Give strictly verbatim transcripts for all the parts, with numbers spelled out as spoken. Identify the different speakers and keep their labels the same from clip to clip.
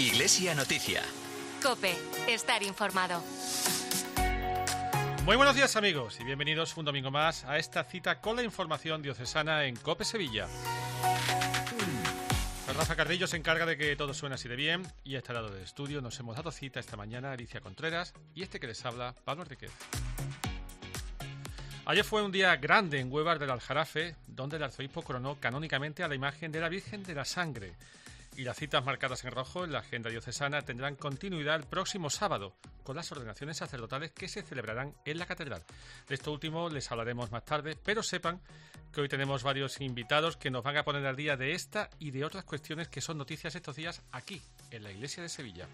Speaker 1: Iglesia Noticia.
Speaker 2: COPE. Estar informado.
Speaker 3: Muy buenos días, amigos, y bienvenidos un domingo más a esta cita con la información diocesana en COPE Sevilla. Rafa Carrillo se encarga de que todo suene así de bien, y a este lado del estudio nos hemos dado cita esta mañana Alicia Contreras y este que les habla, Pablo Enríquez. Ayer fue un día grande en Huevar del Aljarafe, donde el arzobispo coronó canónicamente a la imagen de la Virgen de la Sangre. Y las citas marcadas en rojo en la agenda diocesana tendrán continuidad el próximo sábado, con las ordenaciones sacerdotales que se celebrarán en la catedral. De esto último les hablaremos más tarde, pero sepan que hoy tenemos varios invitados que nos van a poner al día de esta y de otras cuestiones que son noticias estos días aquí, en la Iglesia de Sevilla.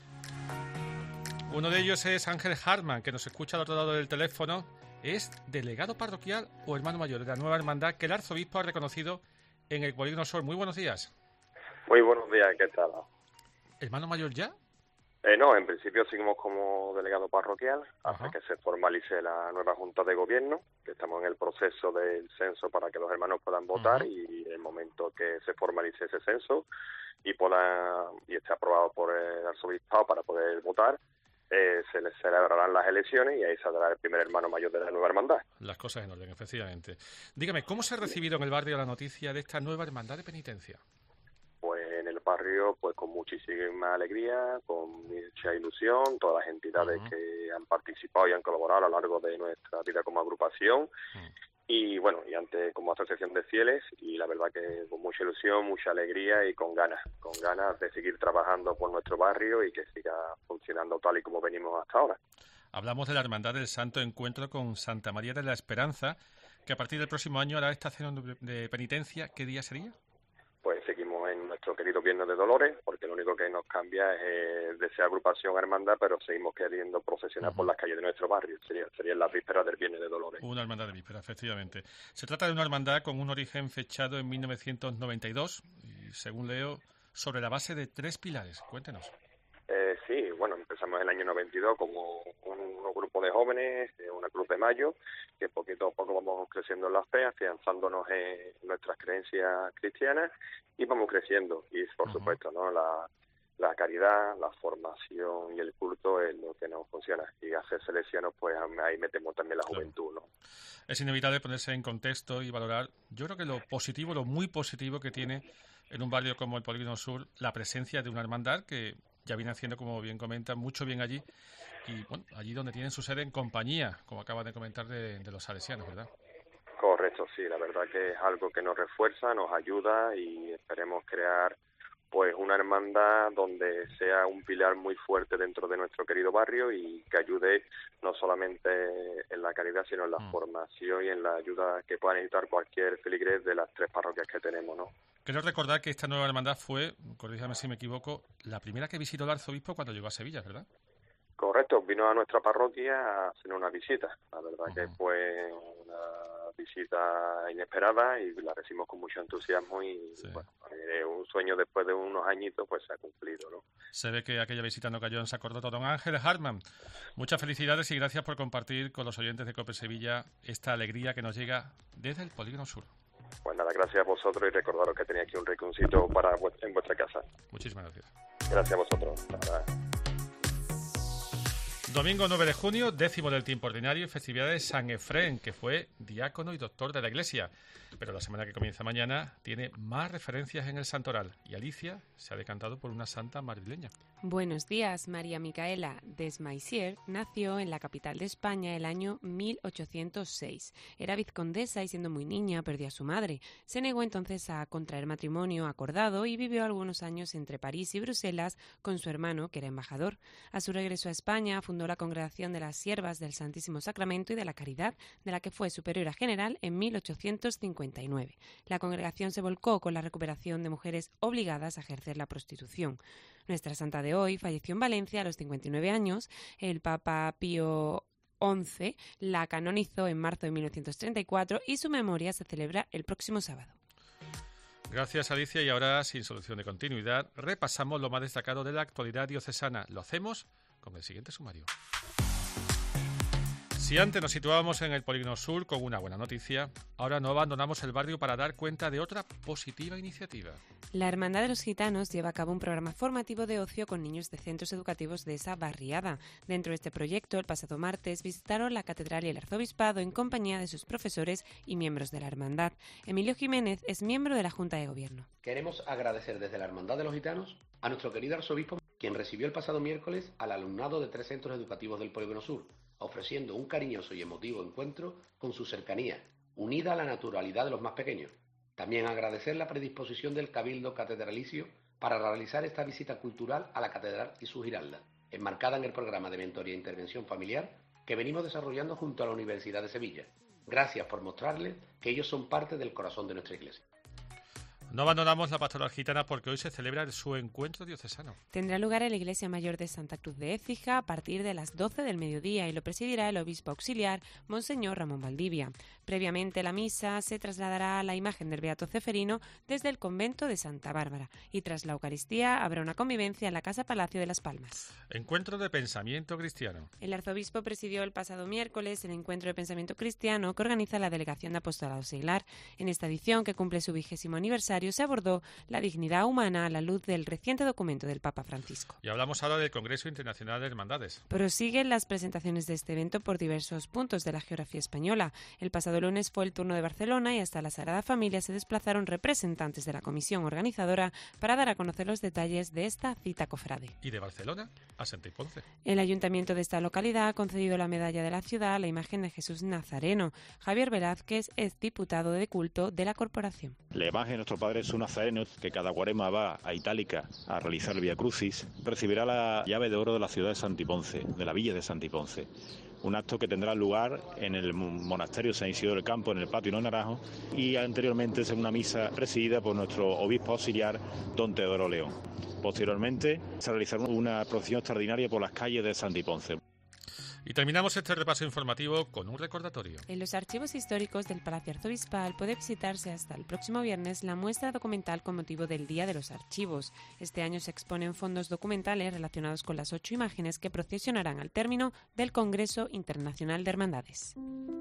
Speaker 3: Uno de ellos es Ángel Hartman, que nos escucha al otro lado del teléfono. Es delegado parroquial o hermano mayor de la nueva hermandad que el arzobispo ha reconocido en el Polígono Sur. Muy buenos días.
Speaker 4: Muy buenos días, ¿qué tal?
Speaker 3: ¿Hermano mayor ya?
Speaker 4: Eh, no, en principio seguimos como delegado parroquial hasta
Speaker 3: Ajá.
Speaker 4: que se formalice la nueva Junta de Gobierno, que estamos en el proceso del censo para que los hermanos puedan votar. Uh-huh. Y en el momento que se formalice ese censo y, pueda, y esté aprobado por el arzobispado para poder votar, eh, se les celebrarán las elecciones y ahí saldrá el primer hermano mayor de la nueva hermandad.
Speaker 3: Las cosas en orden, efectivamente. Dígame, ¿cómo se ha recibido en el barrio la noticia de esta nueva hermandad de penitencia?
Speaker 4: Barrio, pues con muchísima alegría, con mucha ilusión, todas las entidades uh-huh. que han participado y han colaborado a lo largo de nuestra vida como agrupación uh-huh. y bueno, y antes como asociación de fieles, y la verdad que con mucha ilusión, mucha alegría y con ganas, con ganas de seguir trabajando por nuestro barrio y que siga funcionando tal y como venimos hasta ahora. Hablamos
Speaker 3: de la Hermandad del Santo Encuentro con Santa María de la Esperanza, que a partir del próximo año hará esta cena de penitencia. ¿Qué día sería?
Speaker 4: Pues seguimos en nuestro querido Viernes de Dolores, porque lo único que nos cambia es eh, de ser agrupación a hermandad, pero seguimos queriendo procesionar uh-huh. por las calles de nuestro barrio. Sería, sería la víspera del Viernes de Dolores.
Speaker 3: Una hermandad de víspera, efectivamente. Se trata de una hermandad con un origen fechado en mil novecientos noventa y dos, y según leo, sobre la base de tres pilares. Cuéntenos.
Speaker 4: Eh, sí, bueno, empezamos en el año noventa y dos como un, un grupo de jóvenes, eh, una Cruz de Mayo, que poquito a poco vamos creciendo en la fe, afianzándonos en nuestras creencias cristianas y vamos creciendo. Y por uh-huh. supuesto, ¿no? La, la caridad, la formación y el culto es lo que nos funciona. Y hacer selecciones, pues ahí metemos también la claro. juventud, ¿no?
Speaker 3: Es inevitable ponerse en contexto y valorar, yo creo que lo positivo, lo muy positivo que tiene en un barrio como el Polígono Sur, la presencia de una hermandad que ya viene haciendo, como bien comentan, mucho bien allí, y bueno, allí donde tienen su sede en compañía, como acaban de comentar, de, de los salesianos, ¿verdad?
Speaker 4: Correcto, sí, la verdad que es algo que nos refuerza, nos ayuda y esperemos crear pues una hermandad donde sea un pilar muy fuerte dentro de nuestro querido barrio y que ayude no solamente en la caridad, sino en la mm. formación y en la ayuda que pueda necesitar cualquier feligres de las tres parroquias que tenemos, ¿no?
Speaker 3: Quiero recordar que esta nueva hermandad fue, corríjame si me equivoco, la primera que visitó el arzobispo cuando llegó a Sevilla, ¿verdad?
Speaker 4: Correcto, vino a nuestra parroquia a hacer una visita. La verdad uh-huh. que fue una visita inesperada y la recibimos con mucho entusiasmo y sí. bueno, eh, un sueño después de unos añitos pues se ha cumplido, ¿no?
Speaker 3: Se ve que aquella visita no cayó en saco roto. Don Ángel Hartman, muchas felicidades y gracias por compartir con los oyentes de COPE Sevilla esta alegría que nos llega desde el Polígono Sur.
Speaker 4: Pues nada, gracias a vosotros y recordaros que tenía aquí un rinconcito para en vuestra casa.
Speaker 3: Muchísimas gracias.
Speaker 4: Gracias a vosotros. Nada.
Speaker 3: Domingo nueve de junio, décimo del tiempo ordinario y festividad de San Efrén, que fue diácono y doctor de la Iglesia. Pero la semana que comienza mañana tiene más referencias en el santoral y Alicia se ha decantado por una santa madrileña.
Speaker 5: Buenos días. María Micaela Desmaisier nació en la capital de España el año mil ochocientos seis. Era vizcondesa y siendo muy niña perdió a su madre. Se negó entonces a contraer matrimonio acordado y vivió algunos años entre París y Bruselas con su hermano, que era embajador. A su regreso a España fundó la Congregación de las Siervas del Santísimo Sacramento y de la Caridad, de la que fue superiora general en mil ochocientos cincuenta y nueve. La congregación se volcó con la recuperación de mujeres obligadas a ejercer la prostitución. Nuestra santa de hoy falleció en Valencia a los cincuenta y nueve años. El Papa Pío once la canonizó en marzo de mil novecientos treinta y cuatro y su memoria se celebra el próximo sábado.
Speaker 3: Gracias, Alicia. Y ahora, sin solución de continuidad, repasamos lo más destacado de la actualidad diocesana. Lo hacemos con el siguiente sumario. Si antes nos situábamos en el Polígono Sur con una buena noticia, ahora no abandonamos el barrio para dar cuenta de otra positiva iniciativa.
Speaker 5: La Hermandad de los Gitanos lleva a cabo un programa formativo de ocio con niños de centros educativos de esa barriada. Dentro de este proyecto, el pasado martes visitaron la catedral y el arzobispado en compañía de sus profesores y miembros de la hermandad. Emilio Jiménez es miembro de la Junta de Gobierno.
Speaker 1: Queremos agradecer desde la Hermandad de los Gitanos a nuestro querido arzobispo, quien recibió el pasado miércoles al alumnado de tres centros educativos del Polígono Sur, ofreciendo un cariñoso y emotivo encuentro con su cercanía, unida a la naturalidad de los más pequeños. También agradecer la predisposición del Cabildo Catedralicio para realizar esta visita cultural a la catedral y su giralda, enmarcada en el programa de mentoría e intervención familiar que venimos desarrollando junto a la Universidad de Sevilla. Gracias por mostrarles que ellos son parte del corazón de nuestra iglesia.
Speaker 3: No abandonamos la pastoral gitana porque hoy se celebra su encuentro diocesano.
Speaker 5: Tendrá lugar en la Iglesia Mayor de Santa Cruz de Écija a partir de las doce del mediodía y lo presidirá el obispo auxiliar, Monseñor Ramón Valdivia. Previamente la misa se trasladará a la imagen del Beato Ceferino desde el convento de Santa Bárbara y tras la Eucaristía habrá una convivencia en la Casa Palacio de Las Palmas.
Speaker 3: Encuentro de pensamiento cristiano.
Speaker 5: El arzobispo presidió el pasado miércoles el encuentro de pensamiento cristiano que organiza la Delegación de Apostolado Seglar. En esta edición, que cumple su vigésimo aniversario, se abordó la dignidad humana a la luz del reciente documento del Papa Francisco.
Speaker 3: Y hablamos ahora del Congreso Internacional de Hermandades.
Speaker 5: Prosiguen las presentaciones de este evento por diversos puntos de la geografía española. El pasado lunes fue el turno de Barcelona y hasta la Sagrada Familia se desplazaron representantes de la comisión organizadora para dar a conocer los detalles de esta cita cofrade.
Speaker 3: Y de Barcelona a Santa Ponce.
Speaker 5: El ayuntamiento de esta localidad ha concedido la medalla de la ciudad a la imagen de Jesús Nazareno. Javier Velázquez es diputado de culto de la corporación.
Speaker 6: La imagen de nuestro Padre Jesús Nazareno, que cada cuaresma va a Itálica a realizar el Vía Crucis, recibirá la llave de oro de la ciudad de Santiponce, de la villa de Santiponce. Un acto que tendrá lugar en el monasterio San Isidoro del Campo, en el patio Los Naranjos, y anteriormente es una misa presidida por nuestro obispo auxiliar, don Teodoro León. Posteriormente se realizará una procesión extraordinaria por las calles de Santiponce.
Speaker 3: Y terminamos este repaso informativo con un recordatorio.
Speaker 5: En los archivos históricos del Palacio Arzobispal puede visitarse hasta el próximo viernes la muestra documental con motivo del Día de los Archivos. Este año se exponen fondos documentales relacionados con las ocho imágenes que procesionarán al término del Congreso Internacional de Hermandades.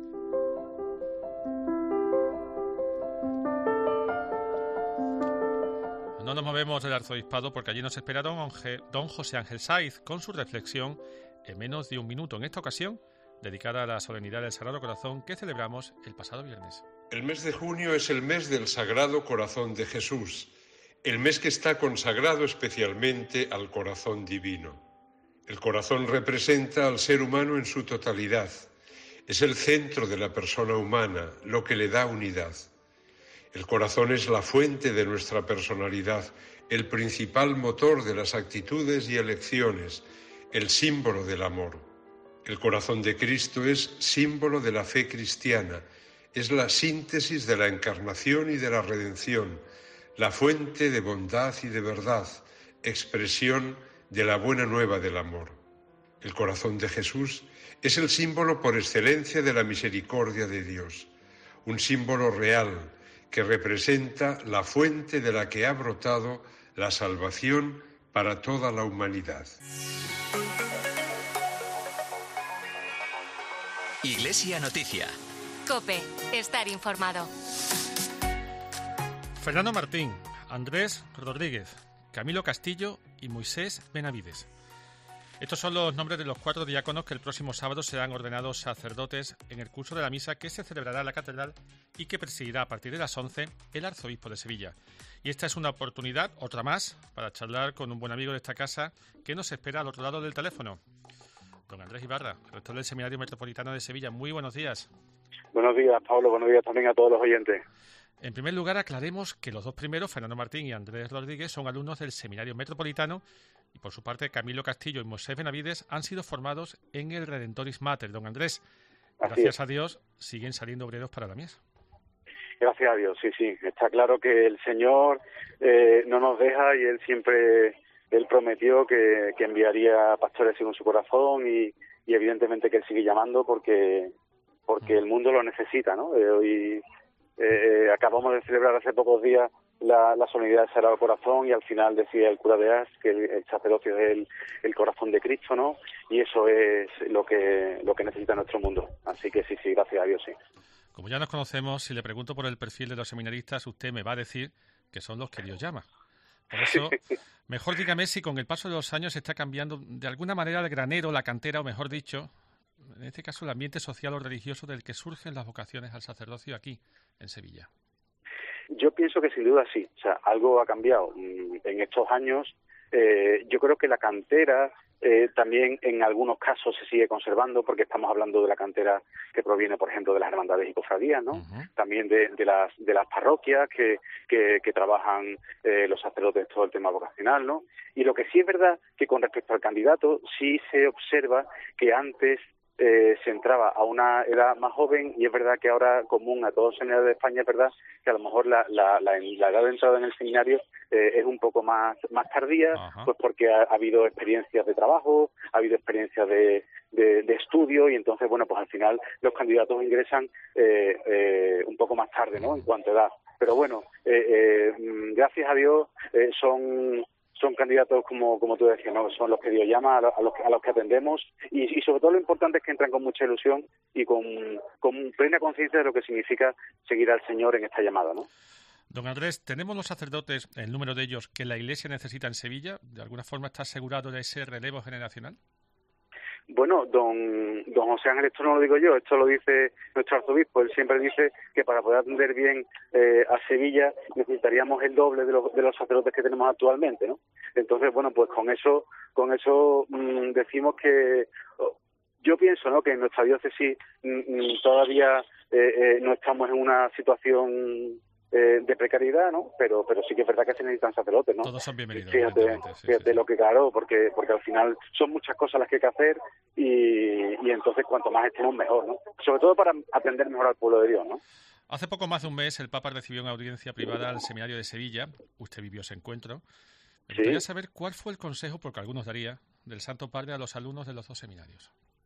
Speaker 3: No nos movemos del arzobispado porque allí nos esperaron don José Ángel Saiz con su reflexión en menos de un minuto, en esta ocasión dedicada a la solemnidad del Sagrado Corazón que celebramos el pasado viernes.
Speaker 7: El mes de junio es el mes del Sagrado Corazón de Jesús, el mes que está consagrado especialmente al corazón divino. El corazón representa al ser humano en su totalidad, es el centro de la persona humana, lo que le da unidad. El corazón es la fuente de nuestra personalidad, el principal motor de las actitudes y elecciones, el símbolo del amor. El corazón de Cristo es símbolo de la fe cristiana, es la síntesis de la encarnación y de la redención, la fuente de bondad y de verdad, expresión de la buena nueva del amor. El corazón de Jesús es el símbolo por excelencia de la misericordia de Dios, un símbolo real que representa la fuente de la que ha brotado la salvación para toda la humanidad.
Speaker 8: Iglesia Noticia.
Speaker 2: COPE. Estar informado.
Speaker 3: Fernando Martín, Andrés Rodríguez, Camilo Castillo y Moisés Benavides. Estos son los nombres de los cuatro diáconos que el próximo sábado serán ordenados sacerdotes en el curso de la misa que se celebrará en la catedral y que presidirá a partir de las once el arzobispo de Sevilla. Y esta es una oportunidad, otra más, para charlar con un buen amigo de esta casa que nos espera al otro lado del teléfono. Don Andrés Ibarra, rector del Seminario Metropolitano de Sevilla. Muy buenos días.
Speaker 9: Buenos días, Pablo. Buenos días también a todos los oyentes.
Speaker 3: En primer lugar, aclaremos que los dos primeros, Fernando Martín y Andrés Rodríguez, son alumnos del Seminario Metropolitano y, por su parte, Camilo Castillo y Moisés Benavides han sido formados en el Redentoris Mater. Don Andrés, gracias a Dios, siguen saliendo obreros para la mies.
Speaker 9: Gracias a Dios, sí, sí. Está claro que el Señor eh, no nos deja y Él siempre, Él prometió que, que enviaría pastores según su corazón y, y evidentemente que Él sigue llamando porque, porque el mundo lo necesita, ¿no? Eh, hoy eh, acabamos de celebrar hace pocos días la, la solemnidad del Sagrado Corazón, y al final decía el cura de Ars que el, el sacerdocio es el, el corazón de Cristo, ¿no? Y eso es lo que lo que necesita nuestro mundo. Así que sí, sí, gracias a Dios, sí.
Speaker 3: Como ya nos conocemos, si le pregunto por el perfil de los seminaristas, usted me va a decir que son los que Dios llama. Por eso, mejor dígame si con el paso de los años está cambiando de alguna manera el granero, la cantera, o mejor dicho, en este caso el ambiente social o religioso del que surgen las vocaciones al sacerdocio aquí, en Sevilla.
Speaker 9: Yo pienso que sin duda sí, o sea, algo ha cambiado en estos años. Eh, yo creo que la cantera eh, también en algunos casos se sigue conservando, porque estamos hablando de la cantera que proviene, por ejemplo, de las hermandades y cofradías, ¿no? Uh-huh. También de, de las de las parroquias que que, que trabajan eh, los sacerdotes todo el tema vocacional, ¿no? Y lo que sí es verdad que con respecto al candidato sí se observa que antes Eh, se entraba a una edad más joven, y es verdad que ahora común a todos los seminarios de España es verdad que a lo mejor la, la, la, la edad de entrada en el seminario eh, es un poco más más tardía. Ajá. Pues porque ha, ha habido experiencias de trabajo, ha habido experiencias de, de, de estudio, y entonces, bueno, pues al final los candidatos ingresan eh, eh, un poco más tarde, ¿no?, en cuanto a edad. Pero bueno, eh, eh, gracias a Dios eh, son... son candidatos, como como tú decías, ¿no? Son los que Dios llama, a los, a los que atendemos, y, y sobre todo lo importante es que entran con mucha ilusión y con, con plena conciencia de lo que significa seguir al Señor en esta llamada, ¿no?
Speaker 3: Don Andrés, ¿tenemos los sacerdotes, el número de ellos, que la Iglesia necesita en Sevilla? ¿De alguna forma está asegurado de ese relevo generacional?
Speaker 9: Bueno, don don José Ángel, esto no lo digo yo, esto lo dice nuestro arzobispo. Él siempre dice que para poder atender bien eh, a Sevilla necesitaríamos el doble de los, de los sacerdotes que tenemos actualmente, ¿no? Entonces, bueno, pues con eso con eso mmm, decimos que oh, yo pienso, ¿no?, que en nuestra diócesis mmm, todavía eh, eh, no estamos en una situación Eh, de precariedad, ¿no? Pero pero sí que es verdad que se necesitan sacerdotes, ¿no?
Speaker 3: Todos son bienvenidos.
Speaker 9: Fíjate,
Speaker 3: sí,
Speaker 9: fíjate
Speaker 3: sí,
Speaker 9: lo que claro, porque porque al final son muchas cosas las que hay que hacer, y, y entonces cuanto más estemos mejor, ¿no? Sobre todo para atender mejor al pueblo de Dios, ¿no?
Speaker 3: Hace poco más de un mes el Papa recibió una audiencia privada al Seminario de Sevilla. Usted vivió ese encuentro. Me gustaría ¿Sí? saber cuál fue el consejo, porque algunos daría, del Santo Padre a los alumnos de los dos seminarios.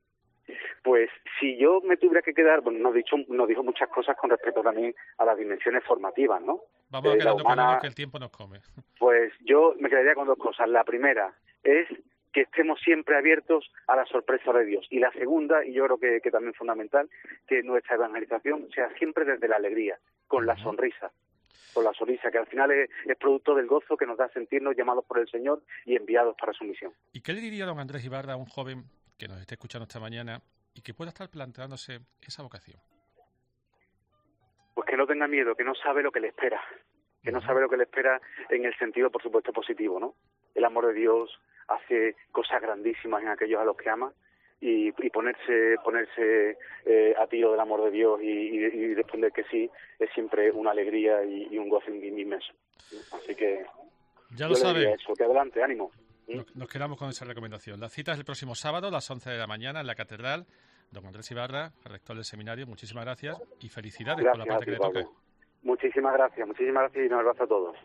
Speaker 9: Pues si yo me tuviera que quedar, bueno, nos, dicho, nos dijo muchas cosas con respecto también a las dimensiones formativas, ¿no?
Speaker 3: Vamos a eh, quedando humana, claro que el tiempo nos come.
Speaker 9: Pues yo me quedaría con dos cosas. La primera es que estemos siempre abiertos a la sorpresa de Dios. Y la segunda, y yo creo que, que también es fundamental, que nuestra evangelización sea siempre desde la alegría, con uh-huh. la sonrisa. Con la sonrisa, que al final es, es producto del gozo que nos da sentirnos llamados por el Señor y enviados para su misión.
Speaker 3: ¿Y qué le diría don Andrés Ibarra a un joven que nos esté escuchando esta mañana y que pueda estar planteándose esa vocación?
Speaker 9: Pues que no tenga miedo, que no sabe lo que le espera, que no sabe lo que le espera en el sentido, por supuesto, positivo, ¿no? El amor de Dios hace cosas grandísimas en aquellos a los que ama, y, y ponerse ponerse eh, a tiro del amor de Dios y, y, y responder que sí es siempre una alegría y, y un gozo inmenso. Así que
Speaker 3: ya lo sabe.
Speaker 9: Eso, que adelante, ánimo.
Speaker 3: Nos, nos quedamos con esa recomendación. La cita es el próximo sábado a las once de la mañana en la Catedral. Don Andrés Ibarra, rector del seminario, muchísimas gracias y felicidades
Speaker 9: gracias
Speaker 3: por la parte
Speaker 9: ti,
Speaker 3: que le toca.
Speaker 9: Pablo. Muchísimas gracias, muchísimas gracias y un abrazo a todos.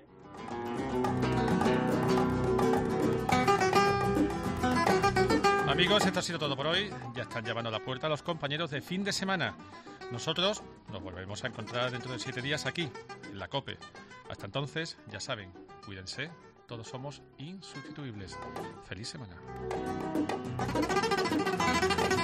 Speaker 3: Amigos, esto ha sido todo por hoy. Ya están llamando a la puerta los compañeros de fin de semana. Nosotros nos volvemos a encontrar dentro de siete días aquí, en la COPE. Hasta entonces, ya saben, cuídense. Todos somos insustituibles. ¡Feliz semana!